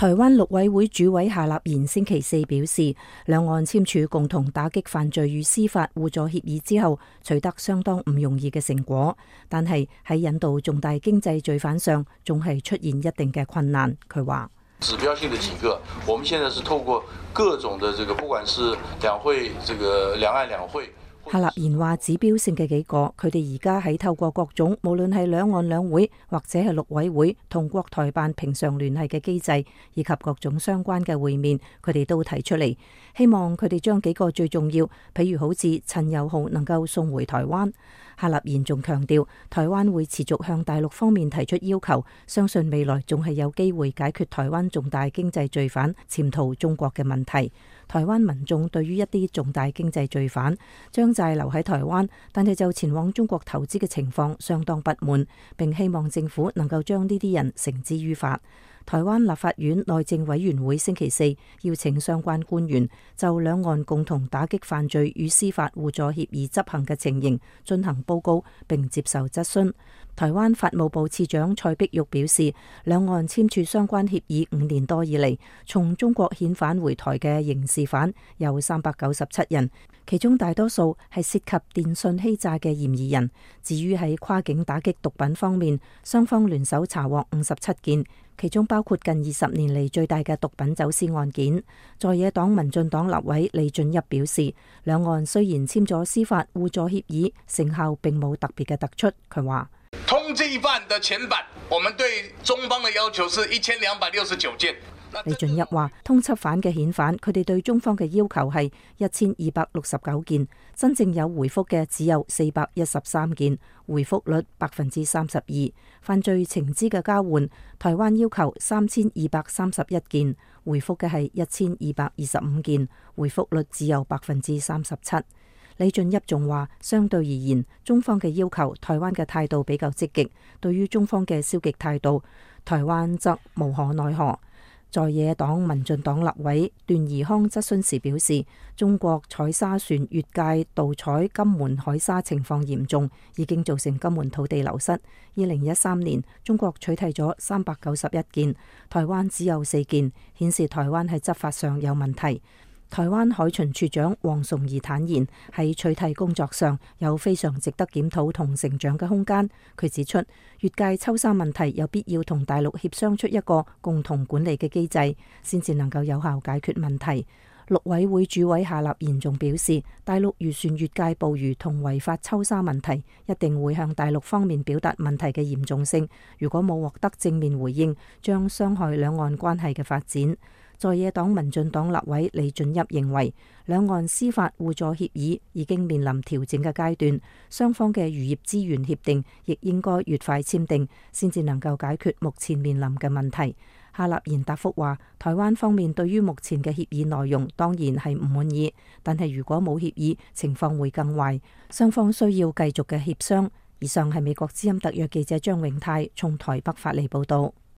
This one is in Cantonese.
台灣陸委會主委夏立言星期四表示，兩岸簽署共同打擊犯罪與司法互助協議之後，取得相當唔容易嘅成果，但係喺引渡重大經濟罪犯上，仲係出現一定嘅困難。佢話： 指標性的幾個，我們現在是透過各種的不管是兩會兩岸兩會。 夏立言話指標性嘅幾個，佢哋而家喺透過各種無論係兩岸兩會或者係陸委會同國台辦平常聯繫嘅機制，以及各種相關嘅會面，佢哋都提出嚟，希望佢哋將幾個最重要，譬如好似陳友豪能夠送回台灣。夏立言仲強調，台灣會持續向大陸方面提出要求，相信未來仲係有機會解決台灣重大經濟罪犯潛逃中國嘅問題。台灣民眾對於一啲重大經濟罪犯將債留喺台灣，但係就前往中國投資嘅情況相當不滿，並希望政府能夠將呢啲人繩之於法。台灣立法院內政委員會星期四邀請相關官員就兩岸共同打擊犯罪與司法互助協議執行嘅情形進行報告並接受質詢。台灣法務部次長蔡碧玉表示，兩岸簽署相關協議5年多以嚟，從中國遣返回台嘅刑事犯有397人，其中大多數係涉及電信欺詐嘅嫌疑人。至於喺跨境打擊毒品方面，雙方聯手查獲57件，其中包括近20年嚟最大嘅毒品走私案件。在野黨民進黨立委李俊一表示，兩岸雖然簽咗司法互助協議，成效並冇特別嘅突出。佢話： 通緝犯的前版，我們對中方的要求是1269件。 李俊一話，通緝犯嘅遣返，佢哋對中方嘅要求係1269件，真正有回覆嘅只有413件，回覆率32%。犯罪情資嘅交換，台灣要求3231件，回覆嘅係1225件，回覆率只有37%。李俊一仲話，相對而言，中方嘅要求，台灣嘅態度比較積極；對於中方嘅消極態度，台灣則無可奈何。在野黨民進黨立委段宜康質詢時表示，中國採砂船越界盜採金門海沙情況嚴重，已經造成金門土地流失。2013年，中國取締咗391件，台灣只有4件，顯示台灣喺執法上有問題。台灣海巡署長黃崇義坦言，喺取締工作上有非常值得檢討同成長嘅空間。佢指出，越界抽沙問題有必要同大陸協商出一個共同管理嘅機制，先至能夠有效解決問題。陸委會主委夏立言仲表示，大陸漁船越界捕魚同違法抽沙問題，一定會向大陸方面表達問題嘅嚴重性。如果冇獲得正面回應，將傷害兩岸關係嘅發展。在野黨民進黨立委李俊一認為，兩岸司法互助協議已經面臨調整嘅階段，雙方嘅漁業資源協定亦應該越快簽訂，先至能夠解決目前面臨嘅問題。夏立言答覆話，台灣方面對於目前嘅協議內容當然係唔滿意，但係如果冇協議，情況會更壞，雙方需要繼續嘅協商。以上係美國之音特約記者張永泰從台北發嚟報道。